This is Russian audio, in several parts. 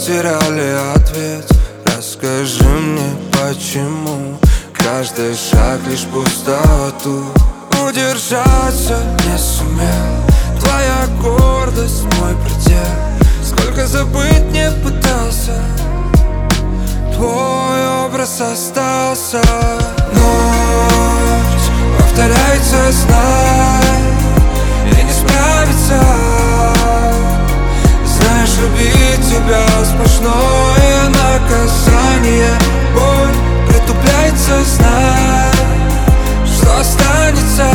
потеряли ответ. Расскажи мне, почему каждый шаг лишь пустоту. Удержаться не сумел, твоя гордость мой предел. Сколько забыть не пытался, твой образ остался. Ночь повторяется, знай, и не справиться. Знаешь, любить тебя сплошное наказание. Боль притупляется, знай, что останется.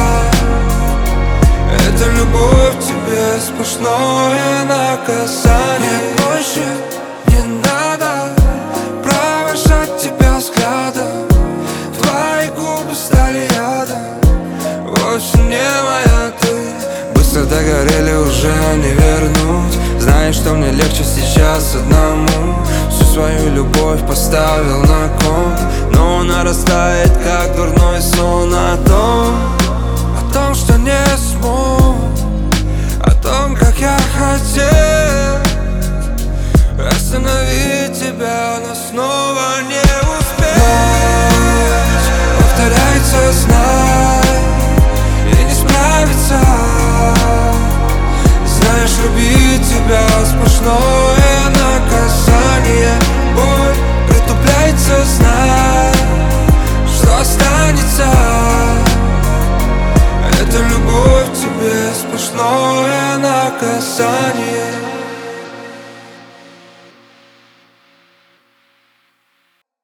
Это любовь к тебе сплошное наказание. Больше не надо провожать тебя взглядом. Твои губы стали ядом, вовсе не моя ты. Быстро догорели, уже не вернуть. Знаешь, что мне легче сейчас одному. Всю свою любовь поставил на кон, но она растает, как дурной сон. О том, что не смог, о том, как я хотел остановить тебя, но снова